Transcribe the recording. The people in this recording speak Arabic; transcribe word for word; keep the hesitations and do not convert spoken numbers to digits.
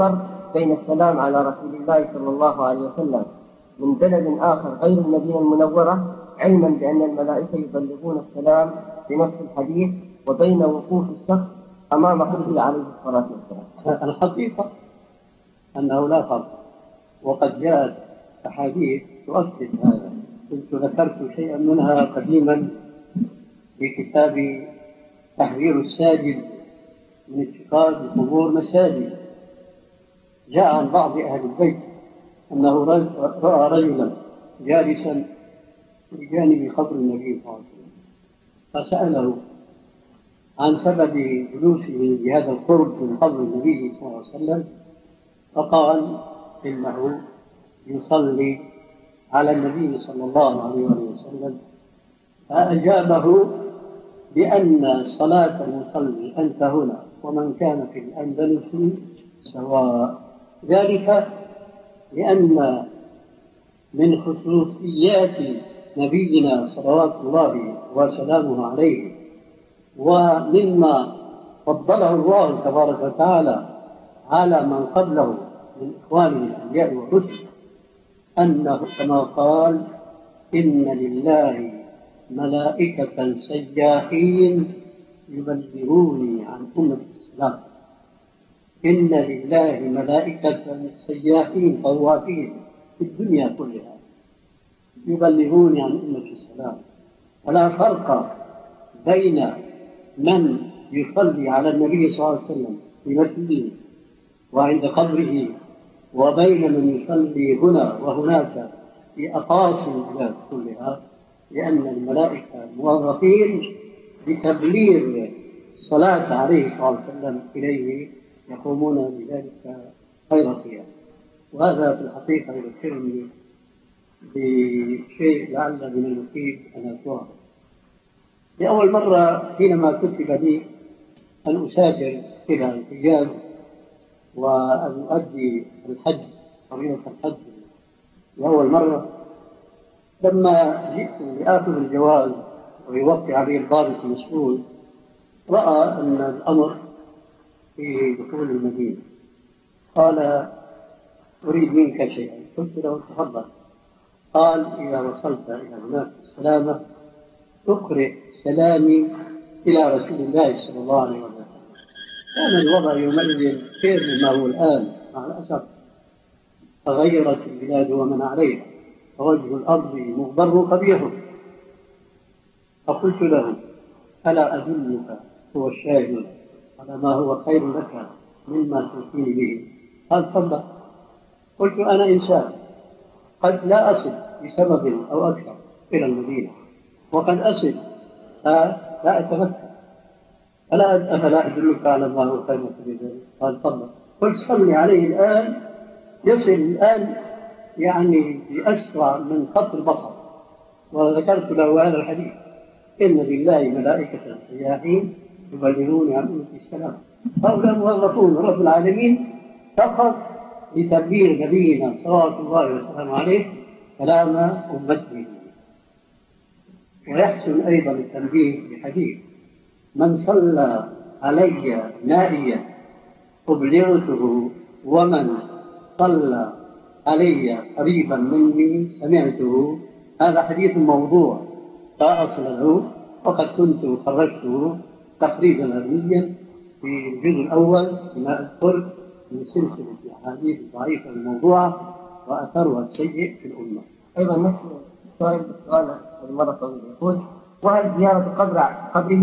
فرق بين السلام على رسول الله صلى الله عليه وسلم من بلد آخر غير المدينة المنورة، علما بأن الملائكة يبلغون السلام بنفس الحديث، وبين وقوف الشخص أمام قبره عليه الصلاة والسلام؟ الحقيقة أنه لا فرق، وقد جاءت أحاديث تؤكد هذا. كنت ذكرت شيئا منها قديما في كتاب تحذير الساجد من اتخاذ القبور مساجد. جاء عن بعض أهل البيت أنه رأى رجلا جالسا بجانب قبر النبي صلى الله عليه وسلم، فسأله عن سبب جلوسه بهذا القرب من قبر النبي صلى الله عليه وسلم، فقال إنه يصلي على النبي صلى الله عليه وسلم. فأجابه بأن صلاة المصلي أنت هنا ومن كان في الأندلس سواء، ذلك لأن من خصوصيات نبينا صلوات الله وسلامه عليه ومما فضله الله تبارك وتعالى على من قبله من إخوانه الأنبياء والرسل أنه كما قال إن لله ملائكة سياحين يبلغوني عن أمة الإسلام. إن لله ملائكة سياحين طوافين في الدنيا كلها يبلغوني عن أمة الإسلام. فلا فرق بين من يصلي على النبي صلى الله عليه وسلم في مسجده وعند قبره وبين من يصلي هنا وهناك في أقاصي البلاد كلها، لأن الملائكة موظفين بتبليغ الصلاة عليه صلى الله عليه وسلم إليه، يقومون بذلك خير قيام. وهذا في الحقيقة يذكرني بشيء لعل من المفيد أن أذكره. لأول مرة حينما كتب لي أن أسافر إلى الحجاز وأن أؤدي الحج فريضة الحج لأول مرة، لما جئت لآخذ الجواز ويوقع عليه الضابط المسؤول، رأى أن الأمر في دخول المدينة. قال أريد منك شيئا. قلت له تفضل. قال إذا وصلت إلى هناك السلامة تقرئ سلامي إلى رسول الله صلى الله عليه وسلم. كان الوضع يومئذ خير مما هو الآن، مع الأسف تغيرت البلاد ومن عليها، فوجه الأرض مغبر قبيح. فقلت له ألا أدلك هو الشاهد على ما هو خير لك مما توصيني به؟ قال تفضل. قلت أنا إنسان قد لا أصل بسبب أو أكثر إلى المدينة، وقد أصل لا أتذكر، ألا أفلا أدلك على ما هو خير لك بذلك؟ قال تفضل. قلت صلي عليه الآن، يصل الآن يعني بأسرع من خط البصر. وذكرت له هذا الحديث إن لله ملائكة سياحين يبلغون عن أمة السلام. هؤلاء موظفون رب العالمين فقط لتبليغ نبينا صلوات الله وسلامه عليه سلام أمته. ويحسن أيضا التنبيه بحديث من صلى علي نائيا أبلغته ومن صلى علي قريبا مني سمعته. هذا حديث موضوع لا أصل له، وقد كنت خرجته تقريبا علميا في الجزء الأول بما أذكر من سلسلة الأحاديث الضعيفة الموضوعة وأثرها السيء في الأمة. أيضا نفس السؤال السؤال المرة طويلة يقول: وهل زيارة قبر قبره